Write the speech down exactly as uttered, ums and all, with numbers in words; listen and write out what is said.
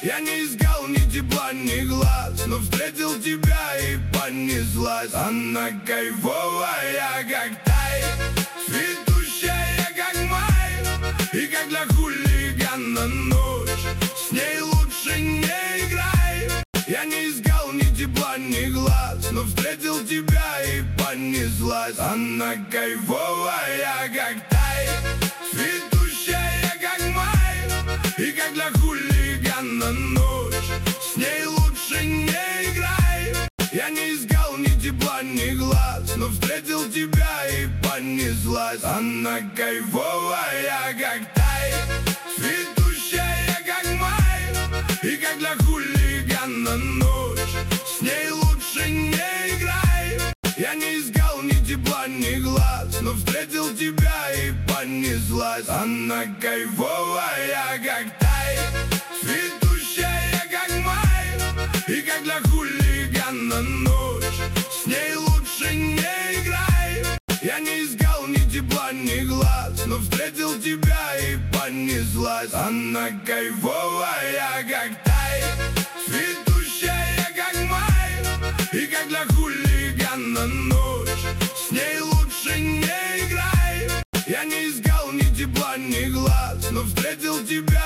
Я не искал ни тепла, ни глаз, но встретил тебя и понеслась. Она кайфовая, как тай, цветущая, как май, и как для хулигана ночь, с ней лучше не играй. Я не искал ни тепла, ни глаз, но встретил тебя и понеслась. Она кайфовая, как тай, цветущая, как май, и как для хулигана ночь, с ней лучше не играй. Я не искал ни тепла, ни глаз, но встретил тебя и понеслась. Она кайфовая, как тай, цветущая, как май, и как для хулигана ночь, с ней лучше не играй. Я не искал ни тепла, ни глаз, но встретил тебя и понеслась. Она кайфовая, как тай, цветущая, как май, и как для хулигана ночь, с ней лучше не играй. Я не искал ни тепла, ни глаз, но встретил тебя и понеслась. Она кайфовая, как тай, цветущая, как май, и как для хулигана ночь, с ней лучше не играй. Я не искал ни тепла, ни глаз, но встретил тебя